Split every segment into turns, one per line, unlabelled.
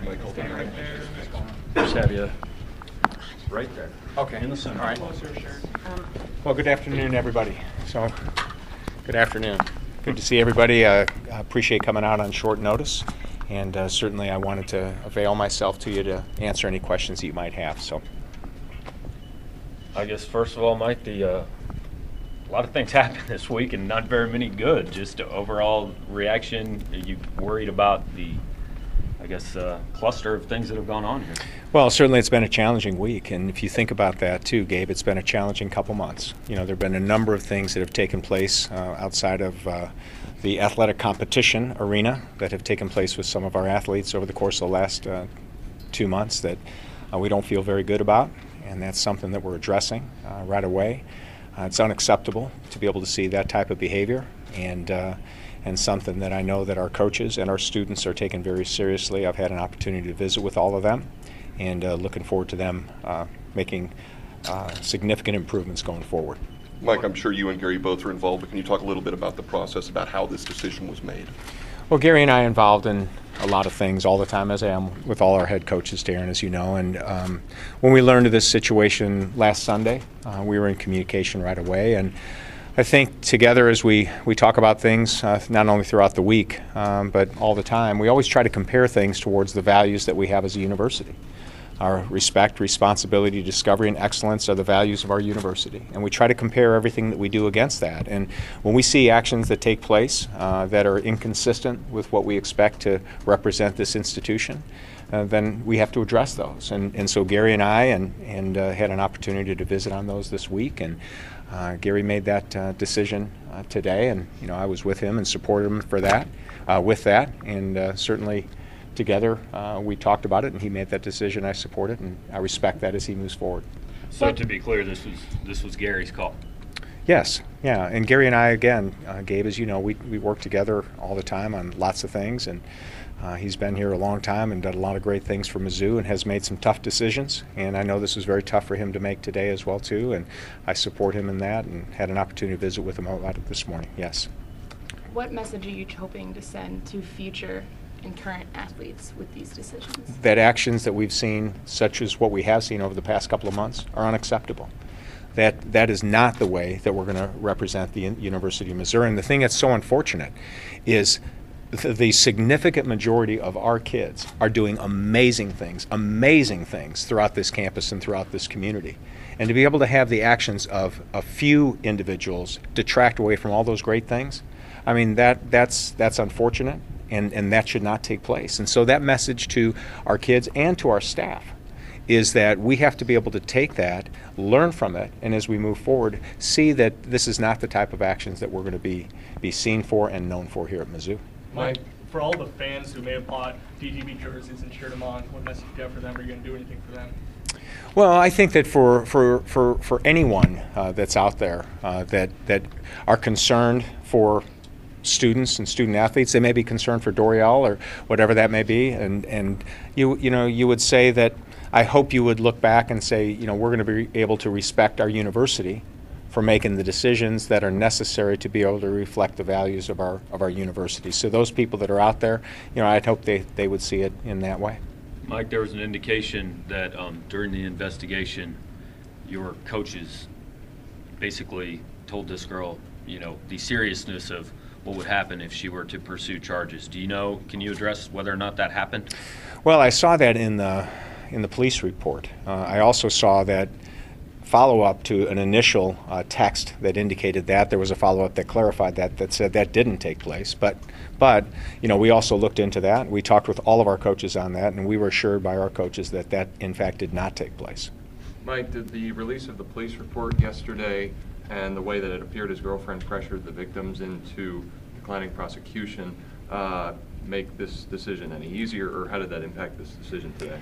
Just have you right there. Okay. In the center.
All right. Well, good afternoon, everybody. So, good afternoon. Good to see everybody. I appreciate coming out on short notice, and certainly I wanted to avail myself to you to answer any questions that you might have. So,
I guess first of all, Mike, a lot of things happened this week, and not very many good. Just overall reaction. Are you worried about the, cluster of things that have gone on here?
well, certainly it's been a challenging week, and if you think about that too, Gabe, it's been a challenging couple months. You know, there have been a number of things that have taken place outside of the athletic competition arena that have taken place with some of our athletes over the course of the last 2 months that we don't feel very good about, and that's something that we're addressing right away. It's unacceptable to be able to see that type of behavior, and something that I know that our coaches and our students are taking very seriously. I've had an opportunity to visit with all of them, and looking forward to them making significant improvements going forward.
Mike, I'm sure you and Gary both are involved, but can you talk a little bit about the process, about how this decision was made?
Well, Gary and I are involved in a lot of things all the time, as I am with all our head coaches, Darren, as you know. And when we learned of this situation last Sunday, we were in communication right away. And I think together as we talk about things, not only throughout the week, but all the time, we always try to compare things towards the values that we have as a university. Our respect, responsibility, discovery, and excellence are the values of our university. And we try to compare everything that we do against that. And when we see actions that take place that are inconsistent with what we expect to represent this institution, then we have to address those. And so Gary and I had an opportunity to visit on those this week. And Gary made that decision today. And, you know, I was with him and supported him for that, with that. And certainly together we talked about it, and he made that decision. I support it, and I respect that as he moves forward.
So to be clear, this was Gary's call.
Yes, yeah, and Gary and I, again, Gabe, as you know, we work together all the time on lots of things, and he's been here a long time and done a lot of great things for Mizzou and has made some tough decisions, and I know this was very tough for him to make today as well, too, and I support him in that and had an opportunity to visit with him about it this morning, yes.
What message are you hoping to send to future and current athletes with these decisions?
That actions that we've seen, such as what we have seen over the past couple of months, are unacceptable. That is not the way that we're going to represent the University of Missouri. And the thing that's so unfortunate is the significant majority of our kids are doing amazing things throughout this campus and throughout this community. And to be able to have the actions of a few individuals detract away from all those great things, I mean, that's unfortunate. And that should not take place. And so that message to our kids and to our staff is that we have to be able to take that, learn from it, and as we move forward, see that this is not the type of actions that we're going to be seen for and known for here at Mizzou.
Mike, for all the fans who may have bought DGB jerseys and cheered them on, what message do you have for them? Are you going to do anything for them?
Well, I think that for anyone that's out there that are concerned for students and student athletes, they may be concerned for Dorial or whatever that may be, and you would say that I hope you would look back and say, you know, we're going to be able to respect our university for making the decisions that are necessary to be able to reflect the values of our university. So those people that are out there, you know, I'd hope they would see it in that way.
Mike, there was an indication that during the investigation, your coaches basically told this girl, you know, the seriousness of what would happen if she were to pursue charges. Do you know, can you address whether or not that happened? Well,
I saw that in the police report. I also saw that follow-up to an initial text that indicated that. There was a follow-up that clarified that said that didn't take place. But you know, we also looked into that. We talked with all of our coaches on that, and we were assured by our coaches that in fact did not take place.
Mike, did the release of the police report yesterday and the way that it appeared his girlfriend pressured the victims into declining prosecution make this decision any easier, or how did that impact this decision today?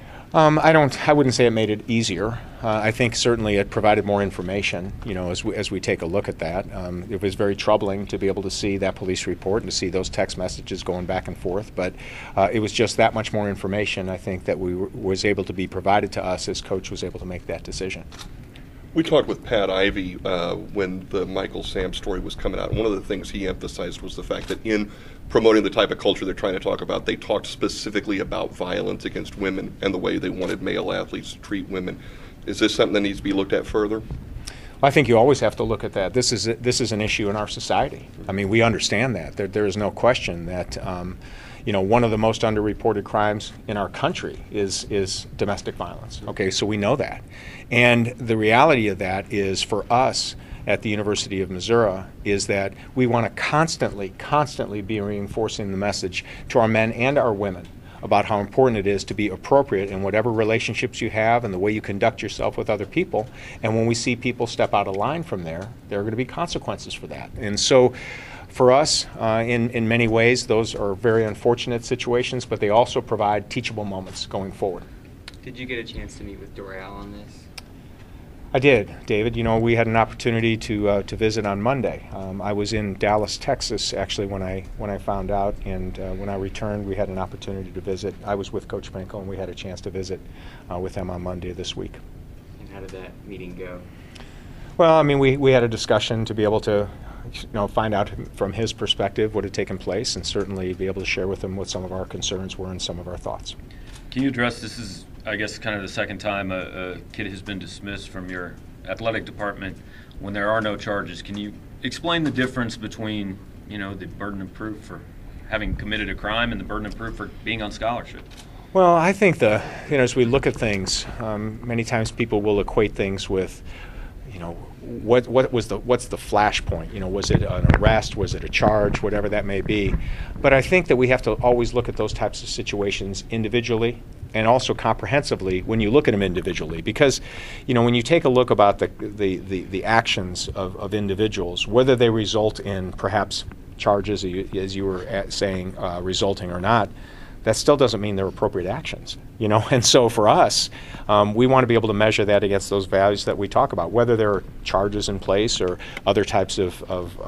I wouldn't say it made it easier. I think certainly it provided more information, you know, as we take a look at that. It was very troubling to be able to see that police report and to see those text messages going back and forth, but it was just that much more information, I think, that was able to be provided to us as coach was able to make that decision.
We talked with Pat Ivy when the Michael Sam story was coming out. And one of the things he emphasized was the fact that in promoting the type of culture they're trying to talk about, they talked specifically about violence against women and the way they wanted male athletes to treat women. Is this something that needs to be looked at further?
I think you always have to look at that. This is an issue in our society. I mean, we understand that. There is no question that one of the most underreported crimes in our country is domestic violence. Okay, so we know that. And the reality of that is, for us at the University of Missouri, is that we want to constantly be reinforcing the message to our men and our women about how important it is to be appropriate in whatever relationships you have and the way you conduct yourself with other people. And when we see people step out of line from there are going to be consequences for that. And so for us, in many ways, those are very unfortunate situations, but they also provide teachable moments going forward.
Did you get a chance to meet with Doreal on this?
I did, David. We had an opportunity to visit on Monday. I was in Dallas, Texas, actually, when I found out, and when I returned, we had an opportunity to visit. I was with Coach Pinkel, and we had a chance to visit with him on Monday this week.
And how did that meeting go?
Well, I mean, we had a discussion to be able to find out from his perspective what had taken place, and certainly be able to share with him what some of our concerns were and some of our thoughts.
Can you address, this is, I guess, kind of the second time a kid has been dismissed from your athletic department when there are no charges. Can you explain the difference between, the burden of proof for having committed a crime and the burden of proof for being on scholarship?
Well, I think as we look at things, many times people will equate things with, what's the flashpoint? Was it an arrest? Was it a charge? Whatever that may be. But I think that we have to always look at those types of situations individually and also comprehensively when you look at them individually. Because, when you take a look about the actions of individuals, whether they result in perhaps charges, as you were saying, resulting or not, that still doesn't mean they're appropriate actions, And so for us, we want to be able to measure that against those values that we talk about, whether there are charges in place or other types of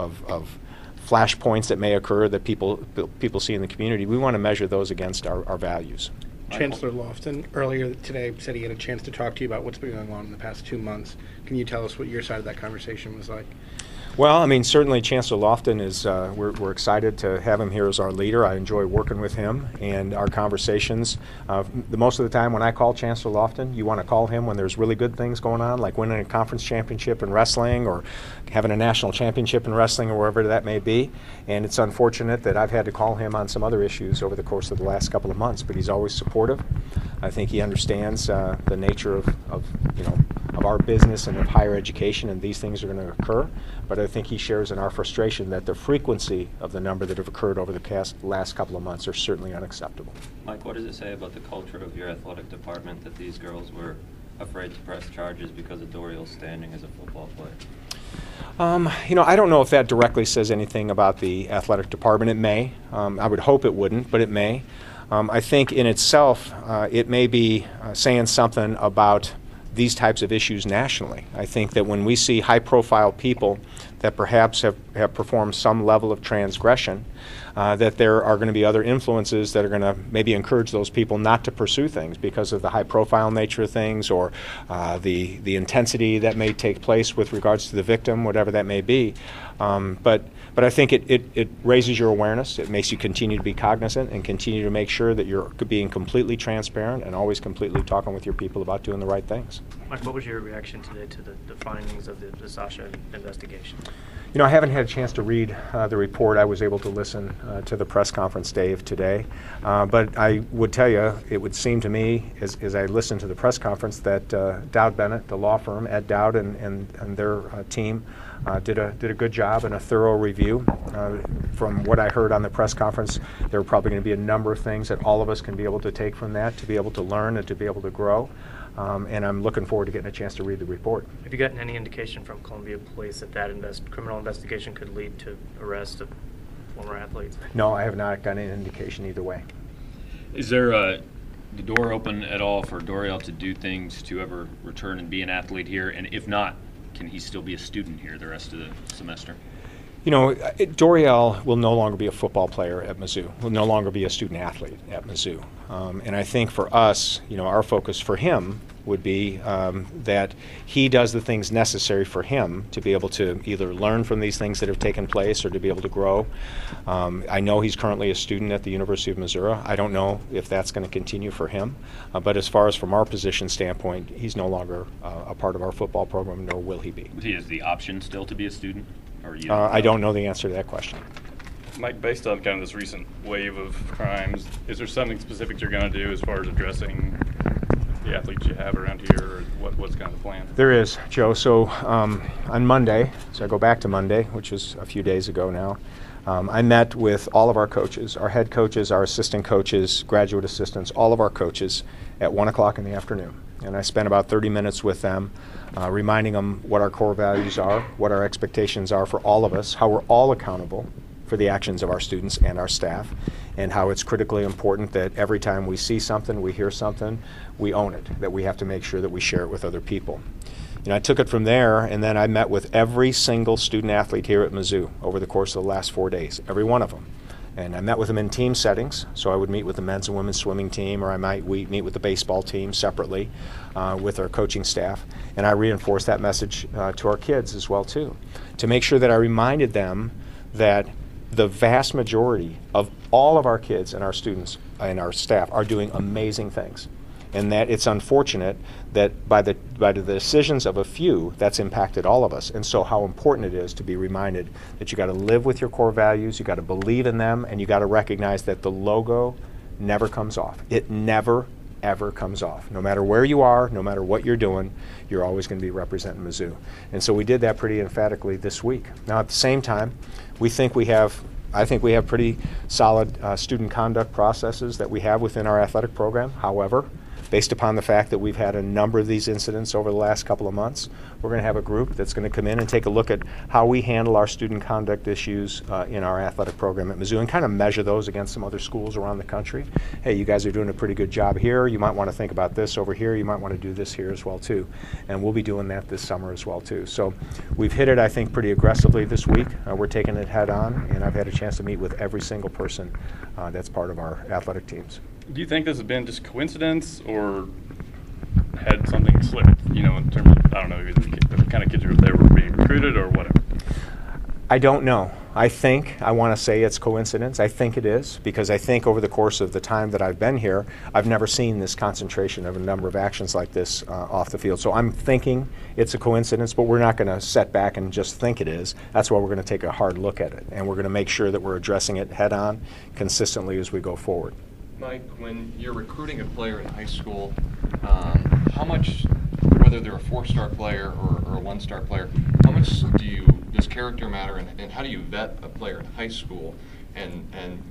flashpoints that may occur that people see in the community. We want to measure those against our values.
Chancellor Lofton earlier today said he had a chance to talk to you about what's been going on in the past 2 months. Can you tell us what your side of that conversation was like?
Well, I mean, certainly Chancellor Lofton is, we're excited to have him here as our leader. I enjoy working with him and our conversations. Most of the time when I call Chancellor Lofton, you want to call him when there's really good things going on, like winning a conference championship in wrestling or having a national championship in wrestling or wherever that may be. And it's unfortunate that I've had to call him on some other issues over the course of the last couple of months, but he's always supportive. I think he understands the nature of our business and of higher education, and these things are going to occur. But I think he shares in our frustration that the frequency of the number that have occurred over the last couple of months are certainly unacceptable.
Mike, what does it say about the culture of your athletic department that these girls were afraid to press charges because of Doreal's standing as a football player?
I don't know if that directly says anything about the athletic department. It may. I would hope it wouldn't, but it may. I think in itself, it may be saying something about these types of issues nationally. I think that when we see high-profile people that perhaps have performed some level of transgression, that there are going to be other influences that are going to maybe encourage those people not to pursue things because of the high-profile nature of things or the intensity that may take place with regards to the victim, whatever that may be. But I think it raises your awareness. It makes you continue to be cognizant and continue to make sure that you're being completely transparent and always completely talking with your people about doing the right things.
Mike, what was your reaction today to the findings of the Sasha investigation?
I haven't had a chance to read the report. I was able to listen to the press conference, Dave, today. But I would tell you, it would seem to me, as I listened to the press conference, that Dowd Bennett, the law firm, Ed Dowd and their team, did a good job and a thorough review. From what I heard on the press conference, there are probably going to be a number of things that all of us can be able to take from that to be able to learn and to be able to grow. And I'm looking forward to getting a chance to read the report.
Have you gotten any indication from Columbia Police that criminal investigation could lead to arrest of former athletes?
No, I have not gotten any indication either way.
Is there the door open at all for Doreal to do things to ever return and be an athlete here? And if not, can he still be a student here the rest of the semester?
Doreal will no longer be a football player at Mizzou. Will no longer be a student athlete at Mizzou. And I think for us, our focus for him would be that he does the things necessary for him to be able to either learn from these things that have taken place or to be able to grow. I know he's currently a student at the University of Missouri. I don't know if that's going to continue for him, but as far as from our position standpoint, he's no longer a part of our football program, nor will he be.
He has the option still to be a student? Or you
I don't know the answer to that question.
Mike, based on kind of this recent wave of crimes, is there something specific you're going to do as far as addressing the athletes you have around here, or what's kind of the plan?
There is, Joe. So on Monday, so I go back to Monday, which was a few days ago now, I met with all of our coaches, our head coaches, our assistant coaches, graduate assistants, all of our coaches at 1 o'clock in the afternoon. And I spent about 30 minutes with them, reminding them what our core values are, what our expectations are for all of us, how we're all accountable for the actions of our students and our staff, and how it's critically important that every time we see something, we hear something, we own it, that we have to make sure that we share it with other people. You know, I took it from there, and then I met with every single student athlete here at Mizzou over the course of the last 4 days, every one of them. And I met with them in team settings, so I would meet with the men's and women's swimming team, or I might meet with the baseball team separately with our coaching staff. And I reinforced that message to our kids as well, too, to make sure that I reminded them that the vast majority of all of our kids and our students and our staff are doing amazing things. And that it's unfortunate that by the decisions of a few, that's impacted all of us. And so how important it is to be reminded that you got to live with your core values, you got to believe in them, and you got to recognize that the logo never comes off. It never, ever comes off. No matter where you are, no matter what you're doing, you're always going to be representing Mizzou. And so we did that pretty emphatically this week. Now at the same time, I think we have pretty solid student conduct processes that we have within our athletic program. However, based upon the fact that we've had a number of these incidents over the last couple of months, we're going to have a group that's going to come in and take a look at how we handle our student conduct issues in our athletic program at Mizzou and kind of measure those against some other schools around the country. Hey, you guys are doing a pretty good job here. You might want to think about this over here. You might want to do this here as well, too. And we'll be doing that this summer as well, too. So we've hit it, I think, pretty aggressively this week. We're taking it head on, and I've had a chance to meet with every single person that's part of our athletic teams.
Do you think this has been just coincidence, or had something slipped, you know, in terms of, I don't know, either the kind of kids who were there were being recruited or whatever?
I don't know. I want to say it's coincidence. I think it is, because I think over the course of the time that I've been here, I've never seen this concentration of a number of actions like this off the field. So I'm thinking it's a coincidence, but we're not going to set back and just think it is. That's why we're going to take a hard look at it, and we're going to make sure that we're addressing it head on consistently as we go forward.
Mike, when you're recruiting a player in high school, how much, whether they're a 4-star player or a 1-star player, how much does character matter, and how do you vet a player in high school and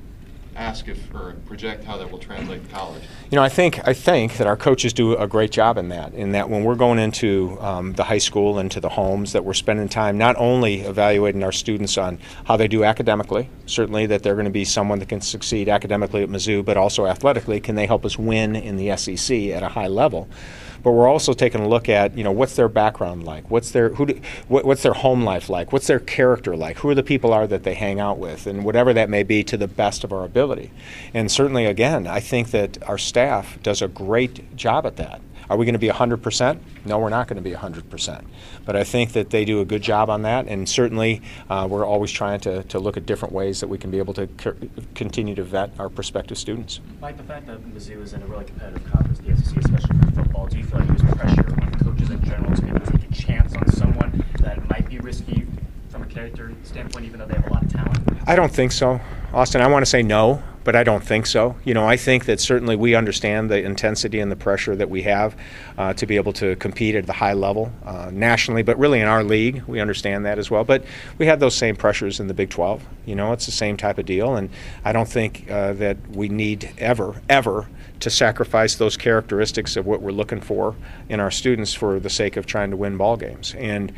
ask if, or project how that will translate to college?
You know, I think that our coaches do a great job in that when we're going into the high school and to the homes, that we're spending time not only evaluating our students on how they do academically, certainly that they're going to be someone that can succeed academically at Mizzou, but also athletically, can they help us win in the SEC at a high level? But we're also taking a look at, you know, what's their background like, what's their home life like, what's their character like, who are the people that they hang out with, and whatever that may be, to the best of our ability. And certainly, again, I think that our staff does a great job at that. Are we going to be 100%? No, we're not going to be 100%. But I think that they do a good job on that, and certainly we're always trying to look at different ways that we can be able to continue to vet our prospective students.
Like the fact that Mizzou is in a really competitive conference, the SEC, especially for football, do you feel like there's pressure on coaches in general to maybe take a chance on someone that might be risky from a character standpoint, even though they have a lot of talent?
I don't think so, Austin. I want to say no, but I don't think so. You know, I think that certainly we understand the intensity and the pressure that we have to be able to compete at the high level nationally, but really in our league, we understand that as well. But we have those same pressures in the Big 12. You know, it's the same type of deal, and I don't think that we need ever to sacrifice those characteristics of what we're looking for in our students for the sake of trying to win ball games. And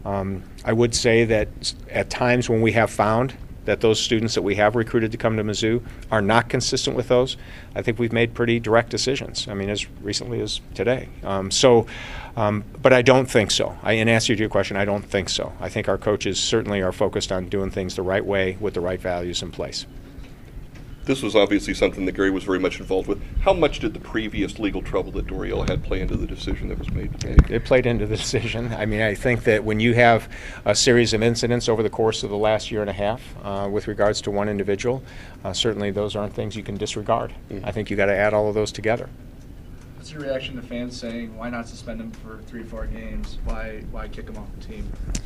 I would say that at times when we have found that those students that we have recruited to come to Mizzou are not consistent with those, I think we've made pretty direct decisions. I mean, as recently as today. But I don't think so. In answer to your question, I don't think so. I think our coaches certainly are focused on doing things the right way with the right values in place.
This was obviously something that Gary was very much involved with. How much did the previous legal trouble that Doriel had play into the decision that was made today?
It played into the decision. I mean, I think that when you have a series of incidents over the course of the last year and a half with regards to one individual, certainly those aren't things you can disregard.
Mm-hmm.
I think you got to add all of those together.
What's your reaction to fans saying, why not suspend him for 3 or 4 games? Why kick him off the team?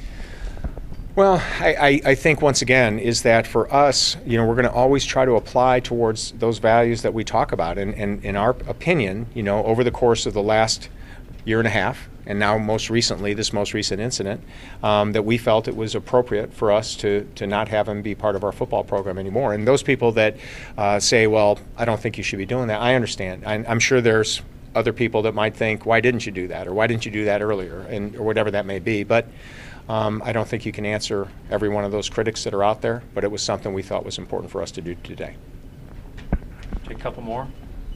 Well, I think once again is that for us, you know, we're going to always try to apply towards those values that we talk about. And in our opinion, you know, over the course of the last year and a half, and now most recently, this most recent incident, that we felt it was appropriate for us to not have him be part of our football program anymore. And those people that say, well, I don't think you should be doing that, I understand. I'm sure there's other people that might think, why didn't you do that? Or why didn't you do that earlier? Or whatever that may be. But I don't think you can answer every one of those critics that are out there, but it was something we thought was important for us to do today.
Take a couple more.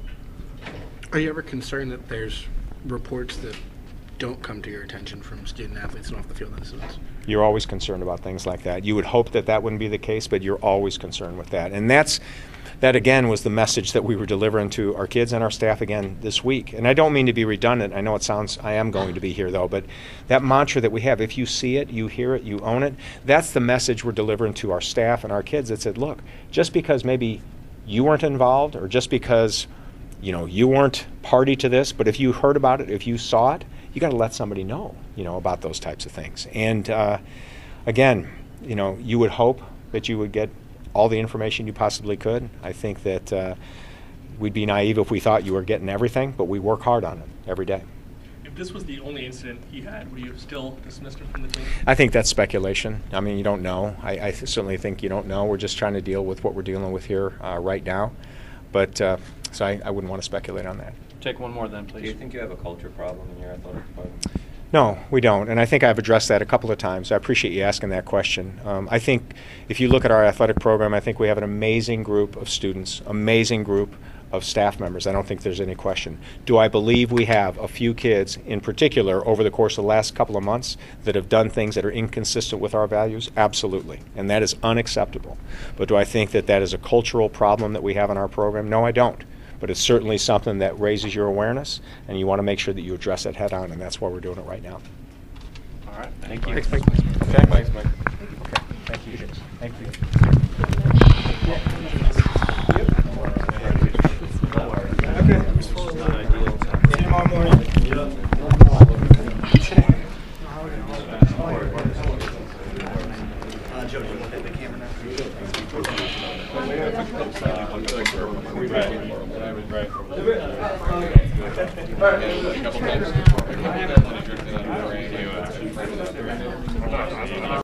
Are you ever concerned that there's reports that don't come to your attention from student athletes and off the field incidents?
You're always concerned about things like that. You would hope that that wouldn't be the case, but you're always concerned with that. And that again was the message that we were delivering to our kids and our staff again this week. And I don't mean to be redundant. I know it sounds, I am going to be here though, but that mantra that we have, if you see it, you hear it, you own it, that's the message we're delivering to our staff and our kids that said, look, just because maybe you weren't involved or just because, you know, you weren't party to this, but if you heard about it, if you saw it, you got to let somebody know, you know, about those types of things. And again, you know, you would hope that you would get all the information you possibly could. I think that we'd be naive if we thought you were getting everything, but we work hard on it every day.
If this was the only incident he had, would you have still dismissed him from the team?
I think that's speculation. I mean, you don't know. I certainly think you don't know. We're just trying to deal with what we're dealing with here right now. But so I wouldn't want to speculate on that.
Take one more then,
Do you
please.
think you have a culture problem in your athletic department?
No, we don't, and I think I've addressed that a couple of times. I appreciate you asking that question. I think if you look at our athletic program, I think we have an amazing group of students, amazing group of staff members. I don't think there's any question. Do I believe we have a few kids in particular over the course of the last couple of months that have done things that are inconsistent with our values? Absolutely, and that is unacceptable. But do I think that that is a cultural problem that we have in our program? No, I don't. But it's certainly something that raises your awareness, and you want to make sure that you address it head on, and that's why we're doing it right now.
All right, thank you.
Thanks, Mike.
Okay. Thanks, Mike.
Okay. Thank you. Thank you.
Joe, do you want the camera now?
Right.